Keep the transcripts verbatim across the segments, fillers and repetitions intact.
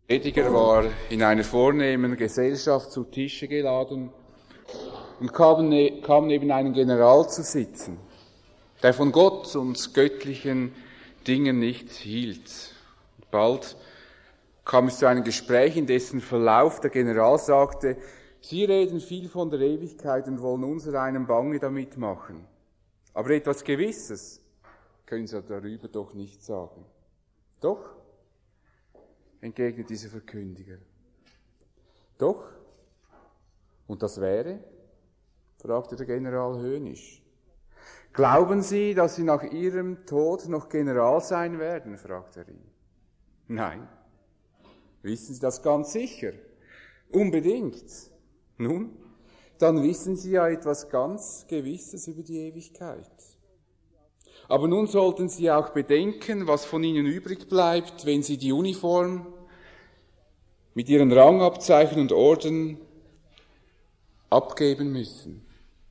Prediger war in einer vornehmen Gesellschaft zu Tische geladen und kam, ne, kam neben einem General zu sitzen, der von Gott und göttlichen Dingen nichts hielt. Bald kam es zu einem Gespräch, in dessen Verlauf der General sagte: Sie reden viel von der Ewigkeit und wollen unser einen Bange damit machen. Aber etwas Gewisses können Sie darüber doch nicht sagen. Doch, entgegnet dieser Verkündiger. Doch? Und das wäre? Fragte der General höhnisch. Glauben Sie, dass Sie nach Ihrem Tod noch General sein werden? Fragte er ihn. Nein. Wissen Sie das ganz sicher? Unbedingt. Nun, dann wissen Sie ja etwas ganz Gewisses über die Ewigkeit. Aber nun sollten Sie auch bedenken, was von Ihnen übrig bleibt, wenn Sie die Uniform mit Ihren Rangabzeichen und Orden abgeben müssen.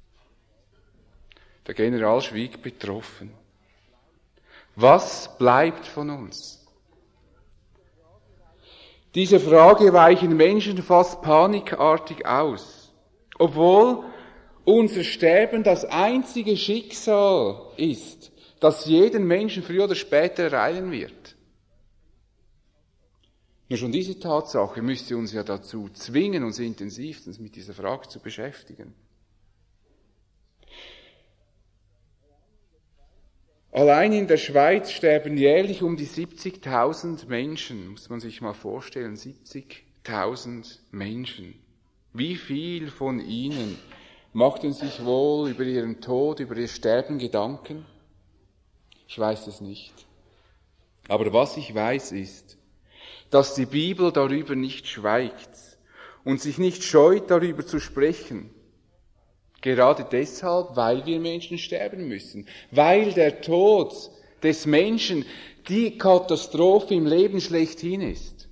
Der General schwieg betroffen. Was bleibt von uns? Diese Frage weichen Menschen fast panikartig aus, obwohl unser Sterben das einzige Schicksal ist, das jeden Menschen früher oder später ereilen wird. Nur schon diese Tatsache müsste uns ja dazu zwingen, uns intensivstens mit dieser Frage zu beschäftigen. Allein in der Schweiz sterben jährlich um die siebzigtausend Menschen, muss man sich mal vorstellen, siebzigtausend Menschen. Wie viel von ihnen machten sich wohl über ihren Tod, über ihr Sterben Gedanken? Ich weiß es nicht. Aber was ich weiß ist, dass die Bibel darüber nicht schweigt und sich nicht scheut, darüber zu sprechen. Gerade deshalb, weil wir Menschen sterben müssen. Weil der Tod des Menschen die Katastrophe im Leben schlechthin ist.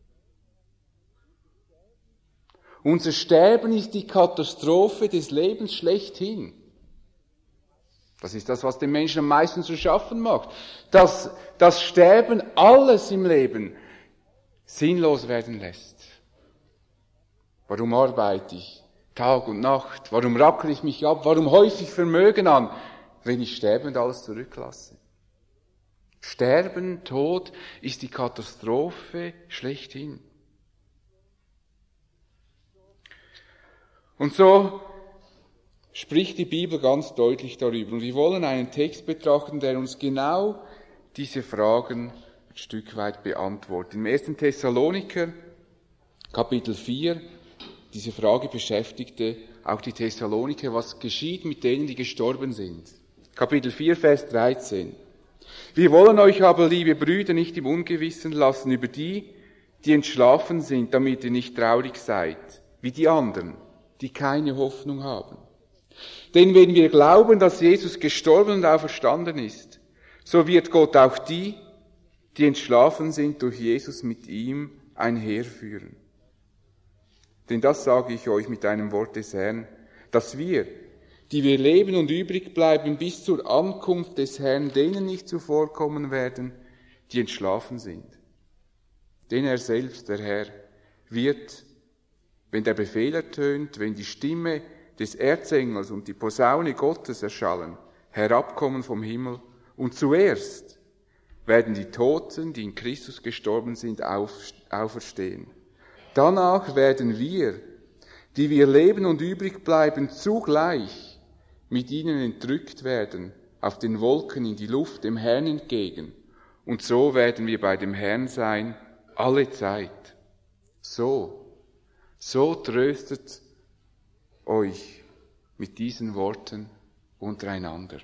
Unser Sterben ist die Katastrophe des Lebens schlechthin. Das ist das, was den Menschen am meisten zu schaffen macht. Dass das Sterben alles im Leben sinnlos werden lässt. Warum arbeite ich Tag und Nacht? Warum rackere ich mich ab? Warum häufe ich Vermögen an, wenn ich sterbend alles zurücklasse? Sterben, Tod ist die Katastrophe schlechthin. Und so spricht die Bibel ganz deutlich darüber. Und wir wollen einen Text betrachten, der uns genau diese Fragen ein Stück weit beantwortet. Im ersten Thessaloniker, Kapitel vier, diese Frage beschäftigte auch die Thessaloniker, was geschieht mit denen, die gestorben sind. Kapitel vier, Vers dreizehn. Wir wollen euch aber, liebe Brüder, nicht im Ungewissen lassen über die, die entschlafen sind, damit ihr nicht traurig seid, wie die anderen, die keine Hoffnung haben. Denn wenn wir glauben, dass Jesus gestorben und auferstanden ist, so wird Gott auch die, die entschlafen sind, durch Jesus mit ihm einherführen. Denn das sage ich euch mit einem Wort des Herrn, dass wir, die wir leben und übrig bleiben bis zur Ankunft des Herrn, denen nicht zuvorkommen werden, die entschlafen sind. Denn er selbst, der Herr, wird, wenn der Befehl ertönt, wenn die Stimme des Erzengels und die Posaune Gottes erschallen, herabkommen vom Himmel, und zuerst werden die Toten, die in Christus gestorben sind, auf, auferstehen. Danach werden wir, die wir leben und übrig bleiben, zugleich mit ihnen entrückt werden, auf den Wolken in die Luft dem Herrn entgegen. Und so werden wir bei dem Herrn sein, alle Zeit. So, so tröstet euch mit diesen Worten untereinander.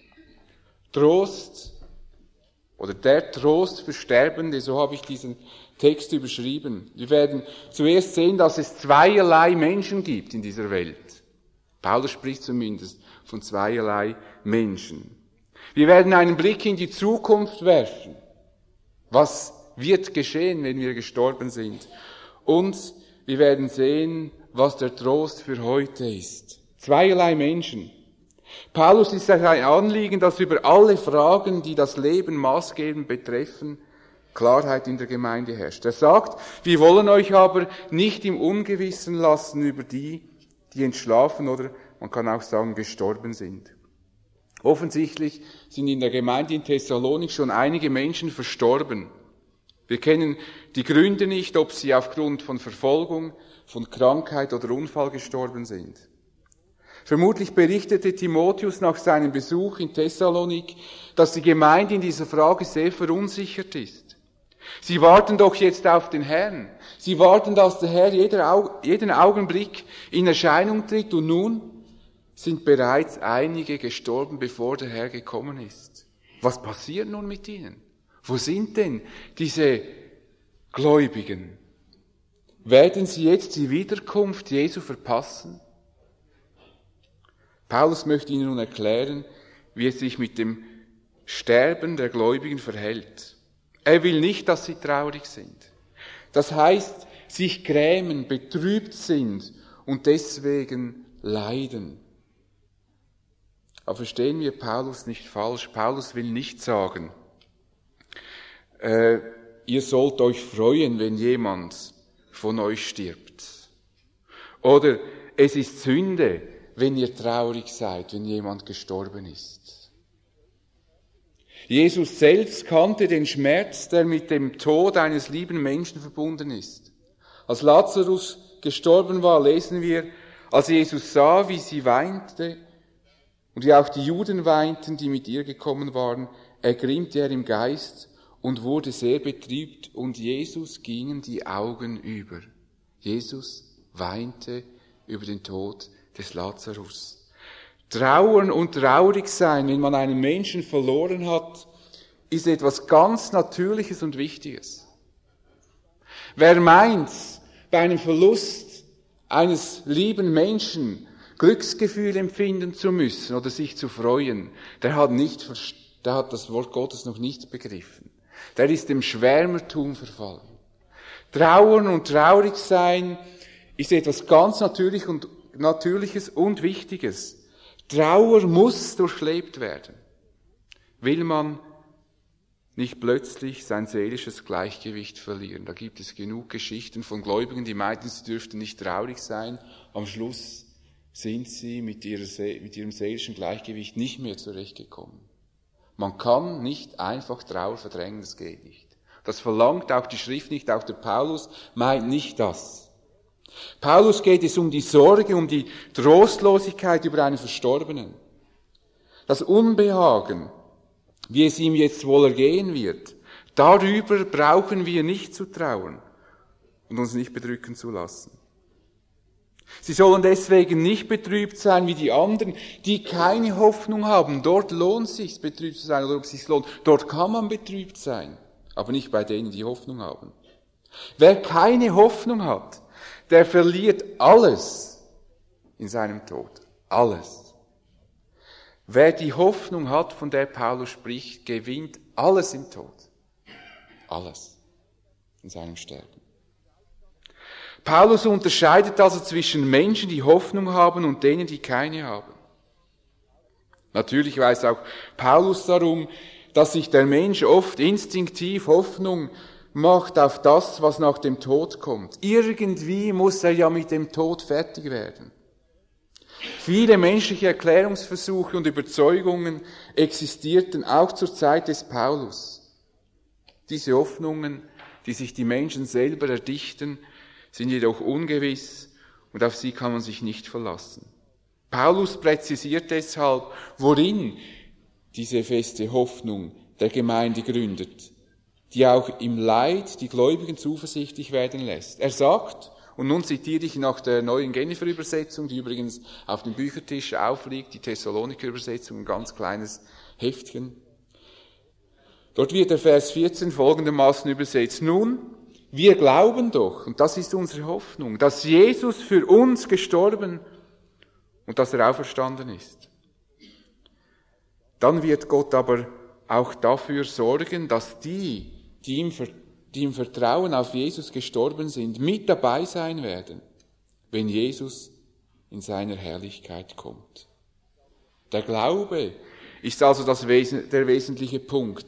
Trost, oder der Trost für Sterbende, so habe ich diesen Text überschrieben. Wir werden zuerst sehen, dass es zweierlei Menschen gibt in dieser Welt. Paulus spricht zumindest von zweierlei Menschen. Wir werden einen Blick in die Zukunft werfen. Was wird geschehen, wenn wir gestorben sind? Und wir werden sehen, was der Trost für heute ist. Zweierlei Menschen. Paulus ist ein Anliegen, dass über alle Fragen, die das Leben maßgebend betreffen, Klarheit in der Gemeinde herrscht. Er sagt, wir wollen euch aber nicht im Ungewissen lassen über die, die entschlafen oder man kann auch sagen, gestorben sind. Offensichtlich sind in der Gemeinde in Thessalonik schon einige Menschen verstorben. Wir kennen die Gründe nicht, ob sie aufgrund von Verfolgung, von Krankheit oder Unfall gestorben sind. Vermutlich berichtete Timotheus nach seinem Besuch in Thessalonik, dass die Gemeinde in dieser Frage sehr verunsichert ist. Sie warten doch jetzt auf den Herrn. Sie warten, dass der Herr jeden Augenblick in Erscheinung tritt und nun sind bereits einige gestorben, bevor der Herr gekommen ist. Was passiert nun mit ihnen? Wo sind denn diese Gläubigen? Werden sie jetzt die Wiederkunft Jesu verpassen? Paulus möchte ihnen nun erklären, wie es sich mit dem Sterben der Gläubigen verhält. Er will nicht, dass sie traurig sind. Das heißt, sich grämen, betrübt sind und deswegen leiden. Aber verstehen wir Paulus nicht falsch. Paulus will nicht sagen, äh, ihr sollt euch freuen, wenn jemand von euch stirbt. Oder es ist Sünde, wenn ihr traurig seid, wenn jemand gestorben ist. Jesus selbst kannte den Schmerz, der mit dem Tod eines lieben Menschen verbunden ist. Als Lazarus gestorben war, lesen wir, als Jesus sah, wie sie weinte und wie auch die Juden weinten, die mit ihr gekommen waren, ergrimmte er im Geist und wurde sehr betrübt und Jesus gingen die Augen über. Jesus weinte über den Tod des Lazarus. Trauern und traurig sein, wenn man einen Menschen verloren hat, ist etwas ganz Natürliches und Wichtiges. Wer meint, bei einem Verlust eines lieben Menschen Glücksgefühl empfinden zu müssen oder sich zu freuen, der hat nicht, der hat das Wort Gottes noch nicht begriffen. Der ist dem Schwärmertum verfallen. Trauern und traurig sein ist etwas ganz Natürliches und Natürliches und Wichtiges. Trauer muss durchlebt werden. Will man nicht plötzlich sein seelisches Gleichgewicht verlieren? Da gibt es genug Geschichten von Gläubigen, die meinten, sie dürften nicht traurig sein. Am Schluss sind sie mit, ihrer, mit ihrem seelischen Gleichgewicht nicht mehr zurechtgekommen. Man kann nicht einfach Trauer verdrängen, das geht nicht. Das verlangt auch die Schrift nicht, auch der Paulus meint nicht das. Paulus geht es um die Sorge, um die Trostlosigkeit über einen Verstorbenen. Das Unbehagen, wie es ihm jetzt wohl ergehen wird, darüber brauchen wir nicht zu trauern und uns nicht bedrücken zu lassen. Sie sollen deswegen nicht betrübt sein wie die anderen, die keine Hoffnung haben. Dort lohnt es sich, betrübt zu sein, oder ob es sich lohnt. Dort kann man betrübt sein, aber nicht bei denen, die Hoffnung haben. Wer keine Hoffnung hat, der verliert alles in seinem Tod. Alles. Wer die Hoffnung hat, von der Paulus spricht, gewinnt alles im Tod. Alles in seinem Sterben. Paulus unterscheidet also zwischen Menschen, die Hoffnung haben und denen, die keine haben. Natürlich weiß auch Paulus darum, dass sich der Mensch oft instinktiv Hoffnung macht auf das, was nach dem Tod kommt. Irgendwie muss er ja mit dem Tod fertig werden. Viele menschliche Erklärungsversuche und Überzeugungen existierten auch zur Zeit des Paulus. Diese Hoffnungen, die sich die Menschen selber erdichten, sind jedoch ungewiss und auf sie kann man sich nicht verlassen. Paulus präzisiert deshalb, worin diese feste Hoffnung der Gemeinde gründet, die auch im Leid die Gläubigen zuversichtlich werden lässt. Er sagt, und nun zitiere ich nach der neuen Genfer Übersetzung, die übrigens auf dem Büchertisch aufliegt, die Thessaloniker Übersetzung, ein ganz kleines Heftchen. Dort wird der Vers vierzehn folgendermaßen übersetzt. Nun, wir glauben doch, und das ist unsere Hoffnung, dass Jesus für uns gestorben und dass er auferstanden ist. Dann wird Gott aber auch dafür sorgen, dass die, die im, die im Vertrauen auf Jesus gestorben sind, mit dabei sein werden, wenn Jesus in seiner Herrlichkeit kommt. Der Glaube ist also das Wesen, der wesentliche Punkt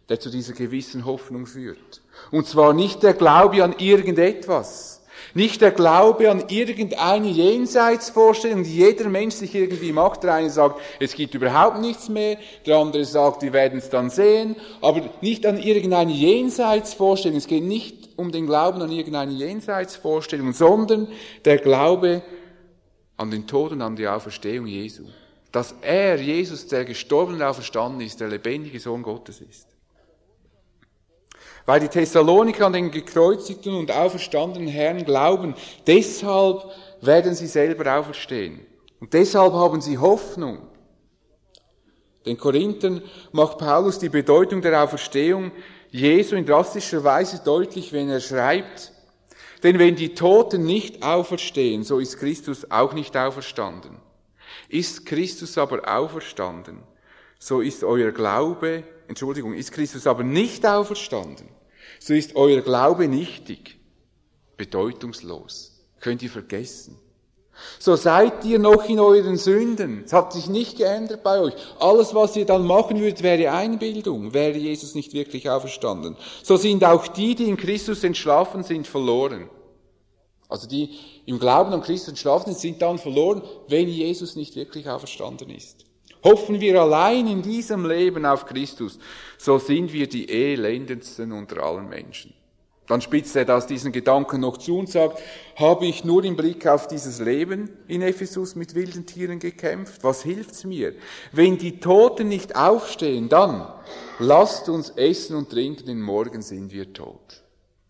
der zu dieser gewissen Hoffnung führt. Und zwar nicht der Glaube an irgendetwas, nicht der Glaube an irgendeine Jenseitsvorstellung, die jeder Mensch sich irgendwie macht. Der eine sagt, es gibt überhaupt nichts mehr, der andere sagt, wir werden es dann sehen, aber nicht an irgendeine Jenseitsvorstellung. Es geht nicht um den Glauben an irgendeine Jenseitsvorstellung, sondern der Glaube an den Tod und an die Auferstehung Jesu. Dass er, Jesus, der gestorben und auferstanden ist, der lebendige Sohn Gottes ist. Weil die Thessaloniker an den gekreuzigten und auferstandenen Herrn glauben, deshalb werden sie selber auferstehen. Und deshalb haben sie Hoffnung. Den Korinthern macht Paulus die Bedeutung der Auferstehung Jesu in drastischer Weise deutlich, wenn er schreibt, denn wenn die Toten nicht auferstehen, so ist Christus auch nicht auferstanden. Ist Christus aber auferstanden, so ist euer Glaube, Entschuldigung, ist Christus aber nicht auferstanden, so ist euer Glaube nichtig, bedeutungslos, könnt ihr vergessen. So seid ihr noch in euren Sünden. Es hat sich nicht geändert bei euch. Alles, was ihr dann machen würdet, wäre Einbildung, wäre Jesus nicht wirklich auferstanden. So sind auch die, die in Christus entschlafen sind, verloren. Also die im Glauben an Christus entschlafen sind, sind dann verloren, wenn Jesus nicht wirklich auferstanden ist. Hoffen wir allein in diesem Leben auf Christus, so sind wir die elendendsten unter allen Menschen. Dann spitzt er das diesen Gedanken noch zu und sagt, habe ich nur im Blick auf dieses Leben in Ephesus mit wilden Tieren gekämpft? Was hilft's mir? Wenn die Toten nicht aufstehen, dann lasst uns essen und trinken, denn morgen sind wir tot.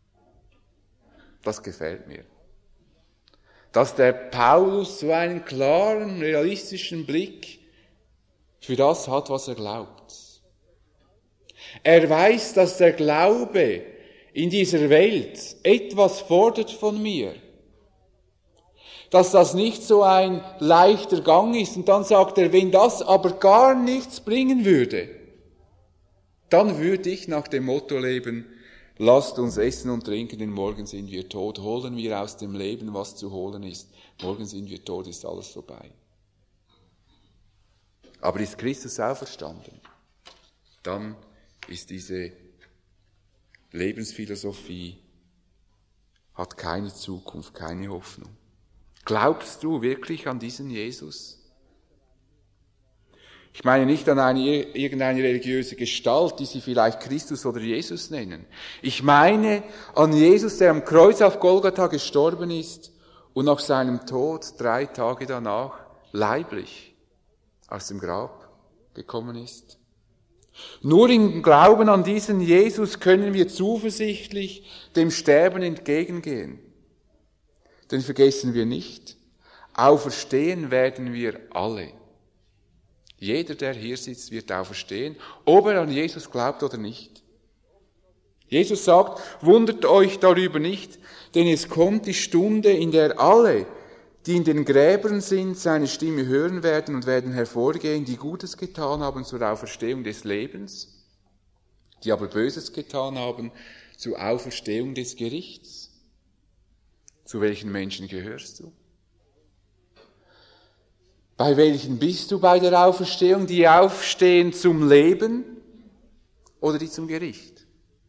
Das gefällt mir. Dass der Paulus so einen klaren, realistischen Blick für das hat, was er glaubt. Er weiß, dass der Glaube in dieser Welt etwas fordert von mir. Dass das nicht so ein leichter Gang ist. Und dann sagt er, wenn das aber gar nichts bringen würde, dann würde ich nach dem Motto leben, lasst uns essen und trinken, denn morgen sind wir tot. Holen wir aus dem Leben, was zu holen ist. Morgen sind wir tot, ist alles vorbei. Aber ist Christus auferstanden, dann ist diese Lebensphilosophie, hat keine Zukunft, keine Hoffnung. Glaubst du wirklich an diesen Jesus? Ich meine nicht an eine, irgendeine religiöse Gestalt, die sie vielleicht Christus oder Jesus nennen. Ich meine an Jesus, der am Kreuz auf Golgatha gestorben ist und nach seinem Tod drei Tage danach leiblich aus dem Grab gekommen ist. Nur im Glauben an diesen Jesus können wir zuversichtlich dem Sterben entgegengehen. Denn vergessen wir nicht, auferstehen werden wir alle. Jeder, der hier sitzt, wird auferstehen, ob er an Jesus glaubt oder nicht. Jesus sagt, wundert euch darüber nicht, denn es kommt die Stunde, in der alle, die in den Gräbern sind, seine Stimme hören werden und werden hervorgehen, die Gutes getan haben zur Auferstehung des Lebens, die aber Böses getan haben zur Auferstehung des Gerichts. Zu welchen Menschen gehörst du? Bei welchen bist du bei der Auferstehung? Die aufstehen zum Leben oder die zum Gericht?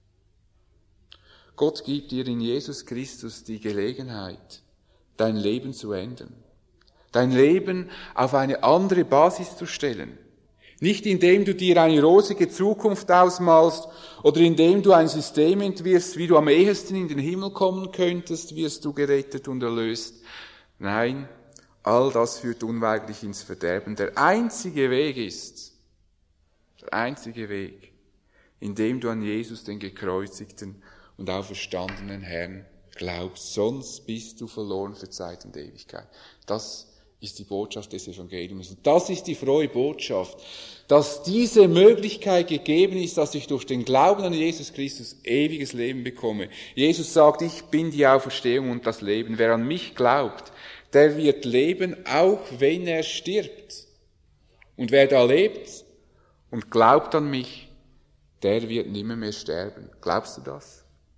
Gott gibt dir in Jesus Christus die Gelegenheit, dein Leben zu ändern. Dein Leben auf eine andere Basis zu stellen. Nicht indem du dir eine rosige Zukunft ausmalst oder indem du ein System entwirfst, wie du am ehesten in den Himmel kommen könntest, wirst du gerettet und erlöst. Nein, all das führt unweigerlich ins Verderben. Der einzige Weg ist, der einzige Weg, indem du an Jesus, den gekreuzigten und auferstandenen Herrn, glaubst, sonst bist du verloren für Zeit und Ewigkeit. Das ist die Botschaft des Evangeliums. Und das ist die frohe Botschaft, dass diese Möglichkeit gegeben ist, dass ich durch den Glauben an Jesus Christus ewiges Leben bekomme. Jesus sagt, ich bin die Auferstehung und das Leben. Wer an mich glaubt, der wird leben, auch wenn er stirbt. Und wer da lebt und glaubt an mich, der wird nimmer mehr sterben. Glaubst du das?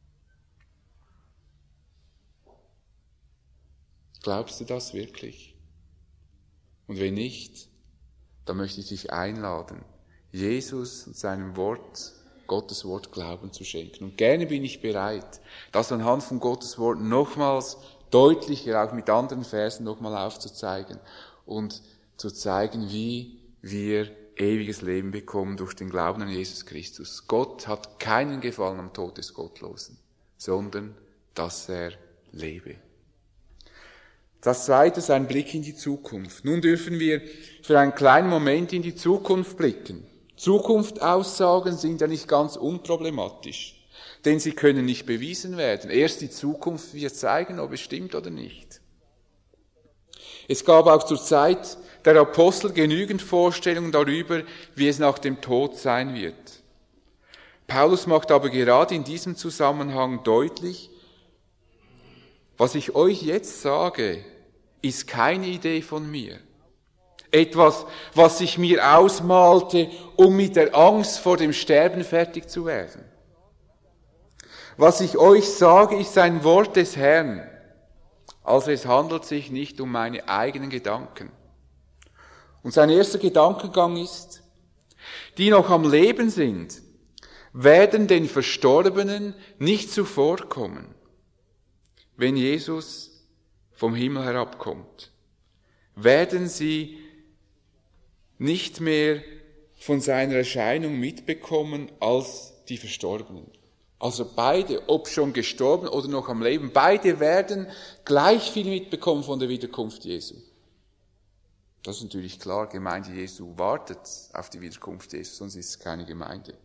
Glaubst du das wirklich? Und wenn nicht, dann möchte ich dich einladen, Jesus und seinem Wort, Gottes Wort Glauben zu schenken. Und gerne bin ich bereit, das anhand von Gottes Wort nochmals deutlicher, auch mit anderen Versen nochmal aufzuzeigen und zu zeigen, wie wir ewiges Leben bekommen durch den Glauben an Jesus Christus. Gott hat keinen Gefallen am Tod des Gottlosen, sondern dass er lebe. Das zweite ist ein Blick in die Zukunft. Nun dürfen wir für einen kleinen Moment in die Zukunft blicken. Zukunftsaussagen sind ja nicht ganz unproblematisch, denn sie können nicht bewiesen werden. Erst die Zukunft wird zeigen, ob es stimmt oder nicht. Es gab auch zur Zeit der Apostel genügend Vorstellungen darüber, wie es nach dem Tod sein wird. Paulus macht aber gerade in diesem Zusammenhang deutlich, was ich euch jetzt sage, ist keine Idee von mir. Etwas, was ich mir ausmalte, um mit der Angst vor dem Sterben fertig zu werden. Was ich euch sage, ist ein Wort des Herrn. Also es handelt sich nicht um meine eigenen Gedanken. Und sein erster Gedankengang ist, die noch am Leben sind, werden den Verstorbenen nicht zuvorkommen, wenn Jesus vom Himmel herabkommt. Werden sie nicht mehr von seiner Erscheinung mitbekommen als die Verstorbenen. Also beide, ob schon gestorben oder noch am Leben, beide werden gleich viel mitbekommen von der Wiederkunft Jesu. Das ist natürlich klar, Gemeinde Jesu wartet auf die Wiederkunft Jesu, sonst ist es keine Gemeinde.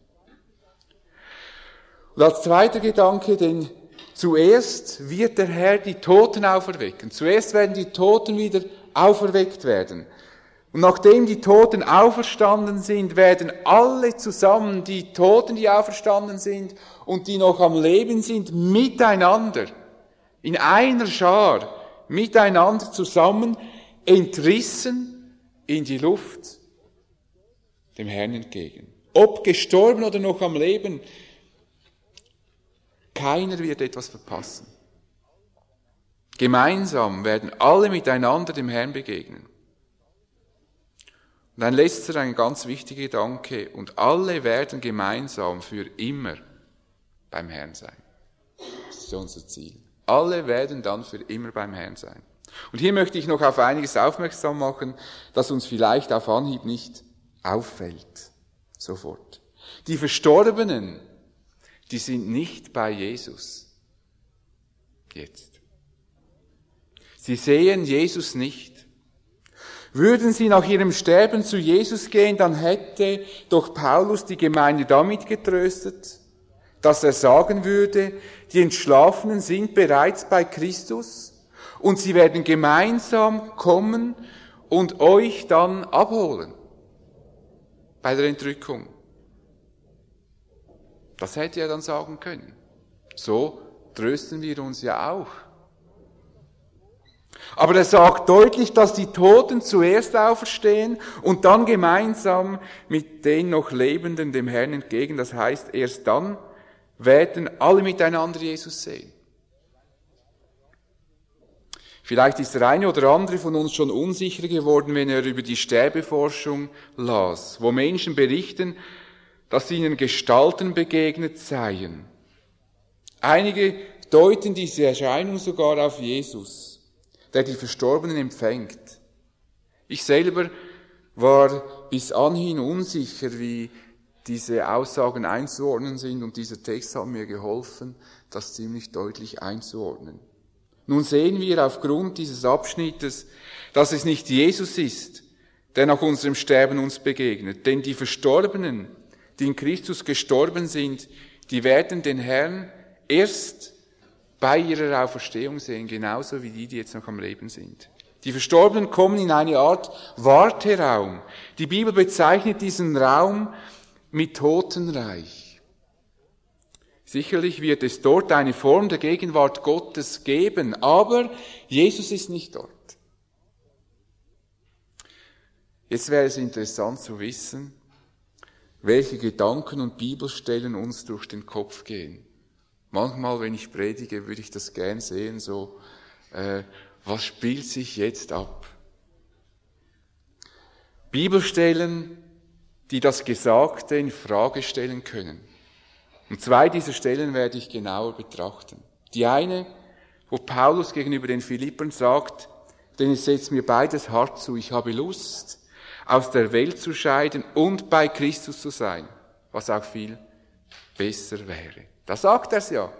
Und als zweiter Gedanke, denn zuerst wird der Herr die Toten auferwecken. Zuerst werden die Toten wieder auferweckt werden. Und nachdem die Toten auferstanden sind, werden alle zusammen, die Toten, die auferstanden sind und die noch am Leben sind, miteinander, in einer Schar, miteinander zusammen, entrissen in die Luft, dem Herrn entgegen. Ob gestorben oder noch am Leben, keiner wird etwas verpassen. Gemeinsam werden alle miteinander dem Herrn begegnen. Und ein letzter, ein ganz wichtiger Gedanke, und alle werden gemeinsam für immer beim Herrn sein. Das ist unser Ziel. Alle werden dann für immer beim Herrn sein. Und hier möchte ich noch auf einiges aufmerksam machen, das uns vielleicht auf Anhieb nicht auffällt. Sofort. Die Verstorbenen, die sind nicht bei Jesus. Jetzt. Sie sehen Jesus nicht. Würden sie nach ihrem Sterben zu Jesus gehen, dann hätte doch Paulus die Gemeinde damit getröstet, dass er sagen würde, die Entschlafenen sind bereits bei Christus und sie werden gemeinsam kommen und euch dann abholen bei der Entrückung. Das hätte er dann sagen können. So trösten wir uns ja auch. Aber er sagt deutlich, dass die Toten zuerst auferstehen und dann gemeinsam mit den noch Lebenden dem Herrn entgegen. Das heißt, erst dann werden alle miteinander Jesus sehen. Vielleicht ist der eine oder andere von uns schon unsicher geworden, wenn er über die Sterbeforschung las, wo Menschen berichten, dass ihnen Gestalten begegnet seien. Einige deuten diese Erscheinung sogar auf Jesus, der die Verstorbenen empfängt. Ich selber war bis anhin unsicher, wie diese Aussagen einzuordnen sind, und dieser Text hat mir geholfen, das ziemlich deutlich einzuordnen. Nun sehen wir aufgrund dieses Abschnittes, dass es nicht Jesus ist, der nach unserem Sterben uns begegnet, denn die Verstorbenen, die in Christus gestorben sind, die werden den Herrn erst bei ihrer Auferstehung sehen, genauso wie die, die jetzt noch am Leben sind. Die Verstorbenen kommen in eine Art Warteraum. Die Bibel bezeichnet diesen Raum mit Totenreich. Sicherlich wird es dort eine Form der Gegenwart Gottes geben, aber Jesus ist nicht dort. Jetzt wäre es interessant zu wissen, welche Gedanken und Bibelstellen uns durch den Kopf gehen. Manchmal, wenn ich predige, würde ich das gern sehen, so, äh, was spielt sich jetzt ab? Bibelstellen, die das Gesagte in Frage stellen können. Und zwei dieser Stellen werde ich genauer betrachten. Die eine, wo Paulus gegenüber den Philippern sagt, denn es setzt mir beides hart zu, ich habe Lust, aus der Welt zu scheiden und bei Christus zu sein, was auch viel besser wäre. Da sagt er es ja.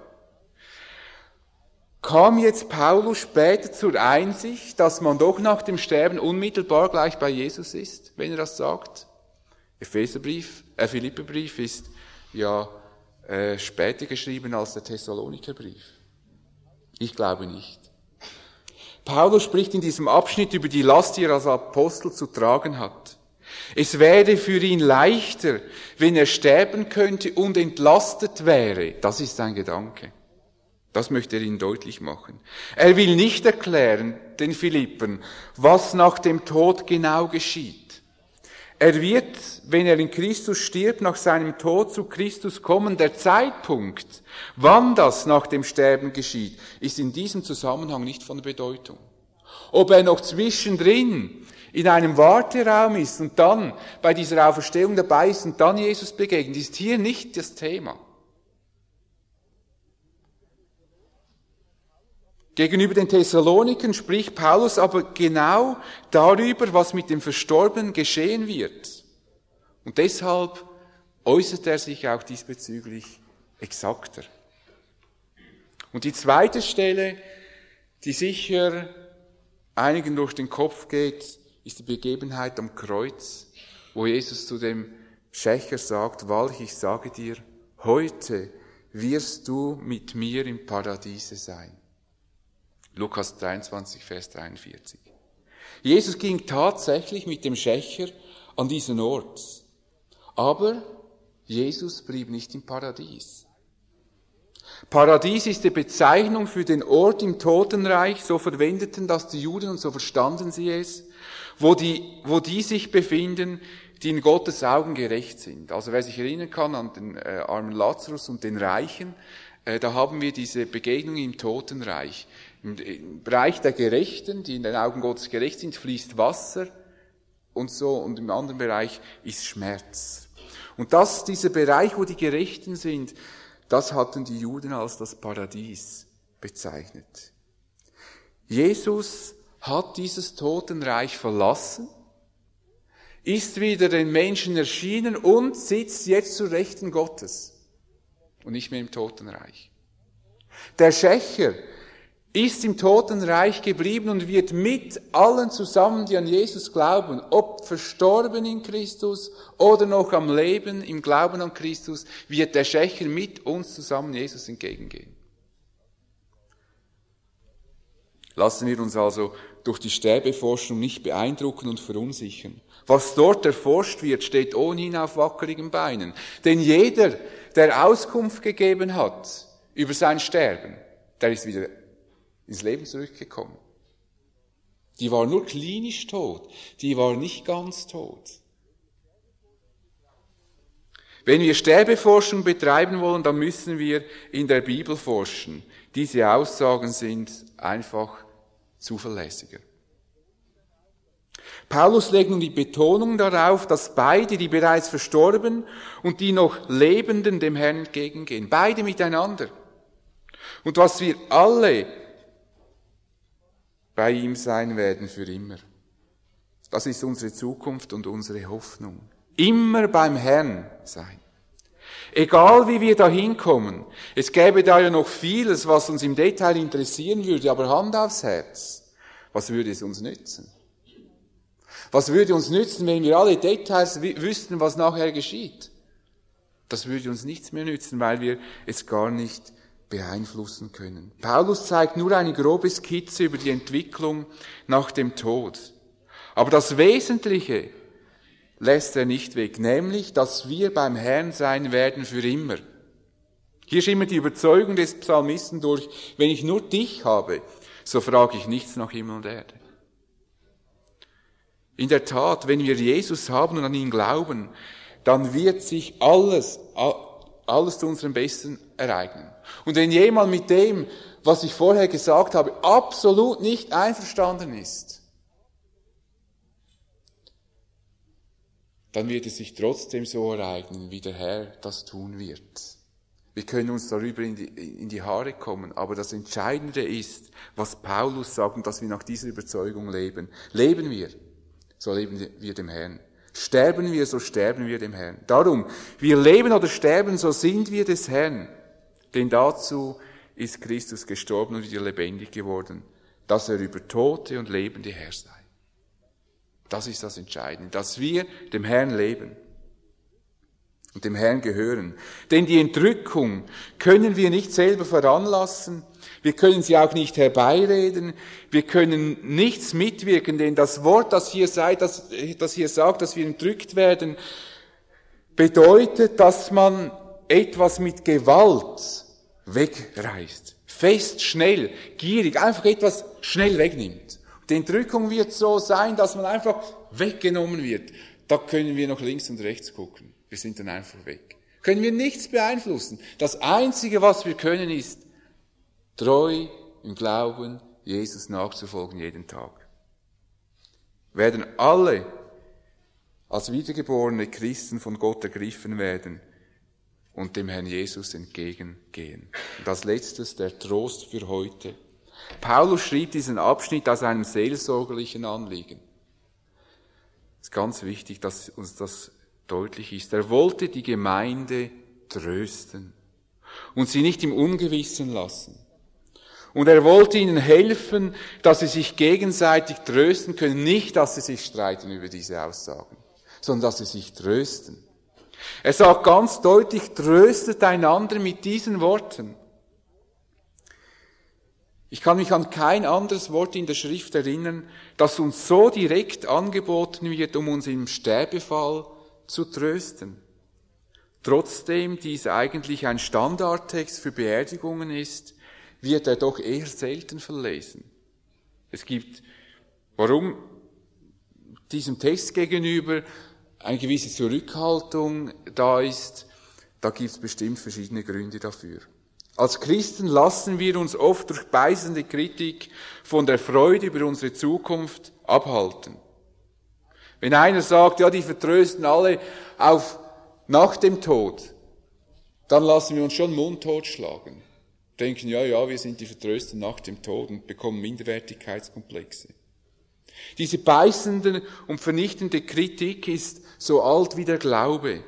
Kam jetzt Paulus später zur Einsicht, dass man doch nach dem Sterben unmittelbar gleich bei Jesus ist, wenn er das sagt? Epheserbrief, äh, Philipperbrief ist ja äh, später geschrieben als der Thessalonikerbrief. Ich glaube nicht. Paulus spricht in diesem Abschnitt über die Last, die er als Apostel zu tragen hat. Es wäre für ihn leichter, wenn er sterben könnte und entlastet wäre. Das ist sein Gedanke. Das möchte er ihnen deutlich machen. Er will nicht erklären, den Philippern, was nach dem Tod genau geschieht. Er wird, wenn er in Christus stirbt, nach seinem Tod zu Christus kommen. Der Zeitpunkt, wann das nach dem Sterben geschieht, ist in diesem Zusammenhang nicht von Bedeutung. Ob er noch zwischendrin in einem Warteraum ist und dann bei dieser Auferstehung dabei ist und dann Jesus begegnet, ist hier nicht das Thema. Gegenüber den Thessalonikern spricht Paulus aber genau darüber, was mit dem Verstorbenen geschehen wird. Und deshalb äußert er sich auch diesbezüglich exakter. Und die zweite Stelle, die sicher einigen durch den Kopf geht, ist die Begebenheit am Kreuz, wo Jesus zu dem Schächer sagt, wahrlich, ich sage dir, heute wirst du mit mir im Paradiese sein. Lukas dreiundzwanzig, Vers dreiundvierzig. Jesus ging tatsächlich mit dem Schächer an diesen Ort. Aber Jesus blieb nicht im Paradies. Paradies ist die Bezeichnung für den Ort im Totenreich, so verwendeten das die Juden und so verstanden sie es, wo die, wo die sich befinden, die in Gottes Augen gerecht sind. Also wer sich erinnern kann an den äh, armen Lazarus und den Reichen, äh, da haben wir diese Begegnung im Totenreich. Im Bereich der Gerechten, die in den Augen Gottes gerecht sind, fließt Wasser und so, und im anderen Bereich ist Schmerz. Und das, dieser Bereich, wo die Gerechten sind, das hatten die Juden als das Paradies bezeichnet. Jesus hat dieses Totenreich verlassen, ist wieder den Menschen erschienen und sitzt jetzt zu Rechten Gottes und nicht mehr im Totenreich. Der Schächer ist im Totenreich geblieben und wird mit allen zusammen, die an Jesus glauben, ob verstorben in Christus oder noch am Leben im Glauben an Christus, wird der Schächer mit uns zusammen Jesus entgegengehen. Lassen wir uns also durch die Sterbeforschung nicht beeindrucken und verunsichern. Was dort erforscht wird, steht ohnehin auf wackeligen Beinen. Denn jeder, der Auskunft gegeben hat über sein Sterben, der ist wieder ins Leben zurückgekommen. Die war nur klinisch tot, die war nicht ganz tot. Wenn wir Sterbeforschung betreiben wollen, dann müssen wir in der Bibel forschen. Diese Aussagen sind einfach zuverlässiger. Paulus legt nun die Betonung darauf, dass beide, die bereits verstorben und die noch Lebenden, dem Herrn entgegengehen. Beide miteinander. Und was wir alle bei ihm sein werden für immer. Das ist unsere Zukunft und unsere Hoffnung. Immer beim Herrn sein. Egal wie wir da hinkommen, es gäbe da ja noch vieles, was uns im Detail interessieren würde, aber Hand aufs Herz, was würde es uns nützen? Was würde uns nützen, wenn wir alle Details wüssten, was nachher geschieht? Das würde uns nichts mehr nützen, weil wir es gar nicht beeinflussen können. Paulus zeigt nur eine grobe Skizze über die Entwicklung nach dem Tod. Aber das Wesentliche lässt er nicht weg, nämlich, dass wir beim Herrn sein werden für immer. Hier schimmert die Überzeugung des Psalmisten durch, wenn ich nur dich habe, so frage ich nichts nach Himmel und Erde. In der Tat, wenn wir Jesus haben und an ihn glauben, dann wird sich alles, alles zu unserem Besten ereignen. Und wenn jemand mit dem, was ich vorher gesagt habe, absolut nicht einverstanden ist, dann wird es sich trotzdem so ereignen, wie der Herr das tun wird. Wir können uns darüber in die, in die Haare kommen, aber das Entscheidende ist, was Paulus sagt und dass wir nach dieser Überzeugung leben. Leben wir, so leben wir dem Herrn. Sterben wir, so sterben wir dem Herrn. Darum, wir leben oder sterben, so sind wir des Herrn. Denn dazu ist Christus gestorben und wieder lebendig geworden, dass er über Tote und Lebende Herr sei. Das ist das Entscheidende, dass wir dem Herrn leben und dem Herrn gehören. Denn die Entrückung können wir nicht selber veranlassen, wir können sie auch nicht herbeireden, wir können nichts mitwirken, denn das Wort, das hier, sei, das, das hier sagt, dass wir entrückt werden, bedeutet, dass man etwas mit Gewalt wegreißt. Fest, schnell, gierig, einfach etwas schnell wegnimmt. Die Entrückung wird so sein, dass man einfach weggenommen wird. Da können wir noch links und rechts gucken. Wir sind dann einfach weg. Können wir nichts beeinflussen. Das Einzige, was wir können, ist treu im Glauben, Jesus nachzufolgen jeden Tag. Werden alle als wiedergeborene Christen von Gott ergriffen werden und dem Herrn Jesus entgegengehen. Und als letztes der Trost für heute. Paulus schrieb diesen Abschnitt aus einem seelsorgerlichen Anliegen. Es ist ganz wichtig, dass uns das deutlich ist. Er wollte die Gemeinde trösten und sie nicht im Ungewissen lassen. Und er wollte ihnen helfen, dass sie sich gegenseitig trösten können. Nicht, dass sie sich streiten über diese Aussagen, sondern dass sie sich trösten. Er sagt ganz deutlich, tröstet einander mit diesen Worten. Ich kann mich an kein anderes Wort in der Schrift erinnern, das uns so direkt angeboten wird, um uns im Sterbefall zu trösten. Trotzdem dies eigentlich ein Standardtext für Beerdigungen ist, wird er doch eher selten verlesen. Es gibt, warum diesem Text gegenüber eine gewisse Zurückhaltung da ist, da gibt es bestimmt verschiedene Gründe dafür. Als Christen lassen wir uns oft durch beißende Kritik von der Freude über unsere Zukunft abhalten. Wenn einer sagt, ja, die vertrösten alle auf nach dem Tod, dann lassen wir uns schon mundtot schlagen. Denken, ja, ja, wir sind die Vertröster nach dem Tod und bekommen Minderwertigkeitskomplexe. Diese beißende und vernichtende Kritik ist so alt wie der Glaube.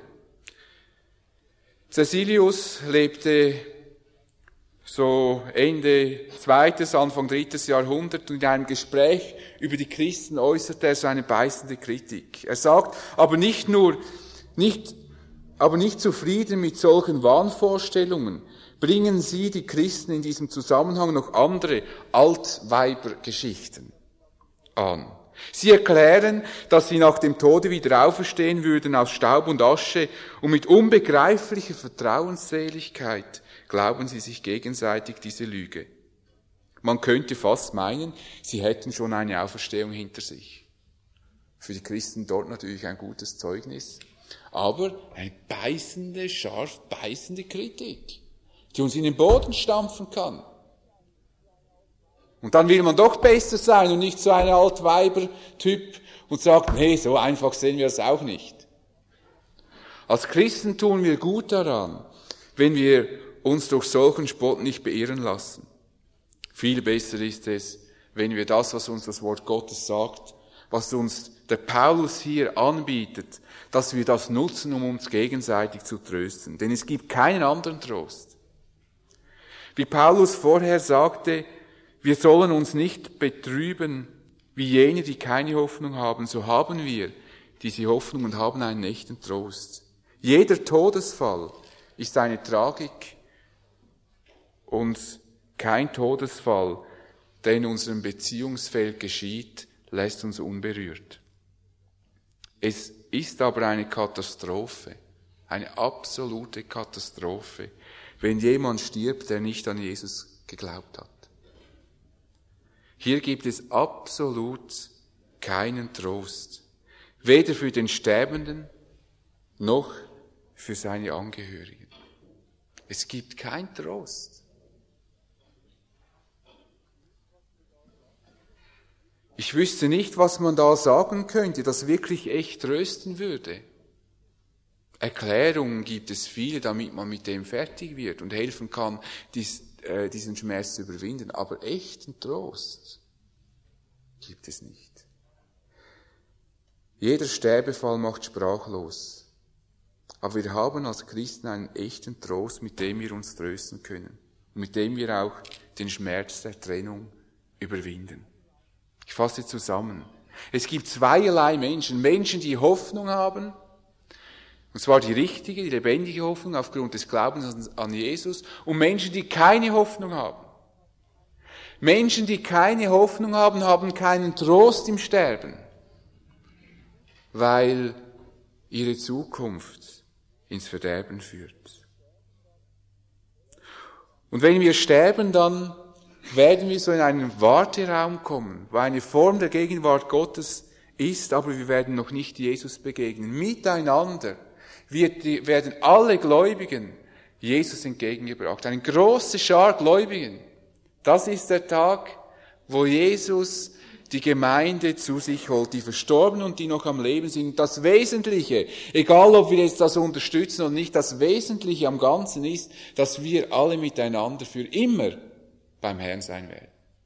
Caecilius lebte so Ende zweites, Anfang drittes Jahrhundert, und in einem Gespräch über die Christen äußerte er so eine beißende Kritik. Er sagt, aber nicht nur, nicht, aber nicht zufrieden mit solchen Wahnvorstellungen, bringen sie, die Christen, in diesem Zusammenhang noch andere Altweibergeschichten an. Sie erklären, dass sie nach dem Tode wieder auferstehen würden aus Staub und Asche, und mit unbegreiflicher Vertrauensseligkeit glauben sie sich gegenseitig diese Lüge. Man könnte fast meinen, sie hätten schon eine Auferstehung hinter sich. Für die Christen dort natürlich ein gutes Zeugnis, aber eine beißende, scharf beißende Kritik, die uns in den Boden stampfen kann. Und dann will man doch besser sein und nicht so ein Altweiber-Typ und sagt, nee, so einfach sehen wir es auch nicht. Als Christen tun wir gut daran, wenn wir uns durch solchen Spott nicht beirren lassen. Viel besser ist es, wenn wir das, was uns das Wort Gottes sagt, was uns der Paulus hier anbietet, dass wir das nutzen, um uns gegenseitig zu trösten. Denn es gibt keinen anderen Trost. Wie Paulus vorher sagte, wir sollen uns nicht betrüben, wie jene, die keine Hoffnung haben, so haben wir diese Hoffnung und haben einen echten Trost. Jeder Todesfall ist eine Tragik und kein Todesfall, der in unserem Beziehungsfeld geschieht, lässt uns unberührt. Es ist aber eine Katastrophe, eine absolute Katastrophe, wenn jemand stirbt, der nicht an Jesus geglaubt hat. Hier gibt es absolut keinen Trost, weder für den Sterbenden noch für seine Angehörigen. Es gibt keinen Trost. Ich wüsste nicht, was man da sagen könnte, das wirklich echt trösten würde. Erklärungen gibt es viele, damit man mit dem fertig wird und helfen kann, dies, äh, diesen Schmerz zu überwinden. Aber echten Trost gibt es nicht. Jeder Sterbefall macht sprachlos. Aber wir haben als Christen einen echten Trost, mit dem wir uns trösten können. Und mit dem wir auch den Schmerz der Trennung überwinden. Ich fasse zusammen. Es gibt zweierlei Menschen. Menschen, die Hoffnung haben, und zwar die richtige, die lebendige Hoffnung aufgrund des Glaubens an Jesus, und Menschen, die keine Hoffnung haben. Menschen, die keine Hoffnung haben, haben keinen Trost im Sterben, weil ihre Zukunft ins Verderben führt. Und wenn wir sterben, dann werden wir so in einen Warteraum kommen, wo eine Form der Gegenwart Gottes ist, aber wir werden noch nicht Jesus begegnen. Miteinander wird die, werden alle Gläubigen Jesus entgegengebracht. Eine große Schar Gläubigen. Das ist der Tag, wo Jesus die Gemeinde zu sich holt, die Verstorbenen und die noch am Leben sind. Das Wesentliche, egal ob wir jetzt das unterstützen oder nicht, das Wesentliche am Ganzen ist, dass wir alle miteinander für immer beim Herrn sein werden.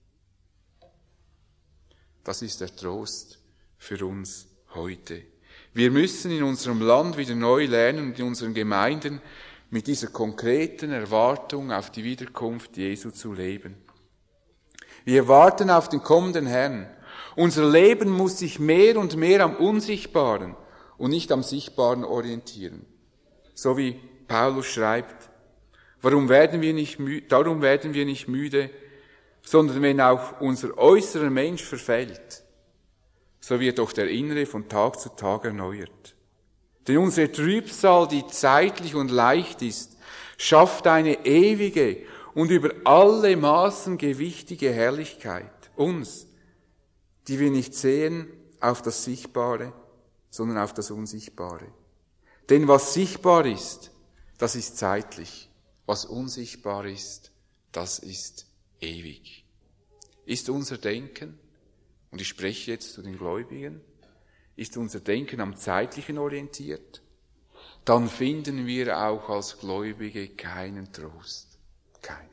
Das ist der Trost für uns heute. Wir müssen in unserem Land wieder neu lernen und in unseren Gemeinden mit dieser konkreten Erwartung auf die Wiederkunft Jesu zu leben. Wir warten auf den kommenden Herrn. Unser Leben muss sich mehr und mehr am Unsichtbaren und nicht am Sichtbaren orientieren. So wie Paulus schreibt, warum werden wir nicht müde, darum werden wir nicht müde, sondern wenn auch unser äußerer Mensch verfällt, so wird doch der innere von Tag zu Tag erneuert. Denn unsere Trübsal, die zeitlich und leicht ist, schafft eine ewige und über alle Maßen gewichtige Herrlichkeit, uns, die wir nicht sehen auf das Sichtbare, sondern auf das Unsichtbare. Denn was sichtbar ist, das ist zeitlich. Was unsichtbar ist, das ist ewig. Ist unser Denken, und ich spreche jetzt zu den Gläubigen, ist unser Denken am Zeitlichen orientiert, dann finden wir auch als Gläubige keinen Trost. Keinen.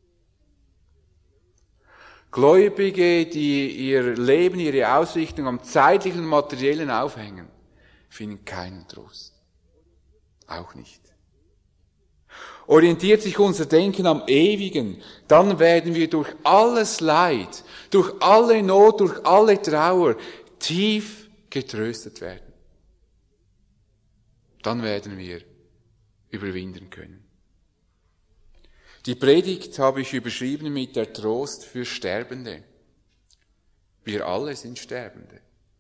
Gläubige, die ihr Leben, ihre Ausrichtung am Zeitlichen und Materiellen aufhängen, finden keinen Trost. Auch nicht. Orientiert sich unser Denken am Ewigen, dann werden wir durch alles Leid, durch alle Not, durch alle Trauer tief getröstet werden. Dann werden wir überwinden können. Die Predigt habe ich überschrieben mit der Trost für Sterbende. Wir alle sind Sterbende.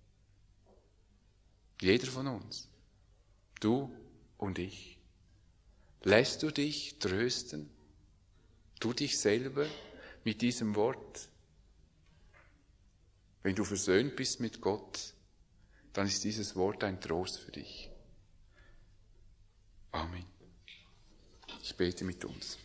Jeder von uns. Du und ich. Lässt du dich trösten? Du dich selber mit diesem Wort? Wenn du versöhnt bist mit Gott, dann ist dieses Wort ein Trost für dich. Amen. Ich bete mit uns.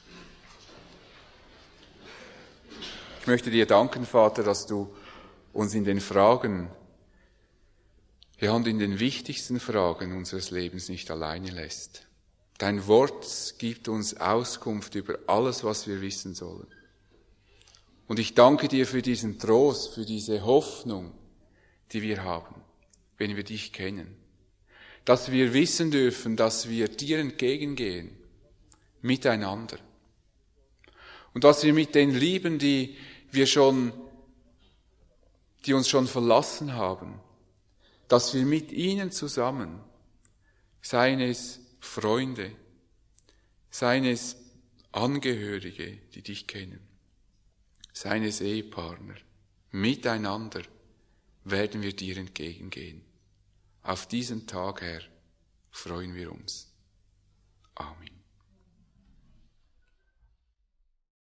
Ich möchte dir danken, Vater, dass du uns in den Fragen, ja, und in den wichtigsten Fragen unseres Lebens nicht alleine lässt. Dein Wort gibt uns Auskunft über alles, was wir wissen sollen. Und ich danke dir für diesen Trost, für diese Hoffnung, die wir haben, wenn wir dich kennen. Dass wir wissen dürfen, dass wir dir entgegengehen, miteinander. Und dass wir mit den Lieben, die wir schon, die uns schon verlassen haben, dass wir mit ihnen zusammen, seien es Freunde, seien es Angehörige, die dich kennen, seien es Ehepartner, miteinander werden wir dir entgegengehen. Auf diesen Tag, Herr, freuen wir uns. Amen.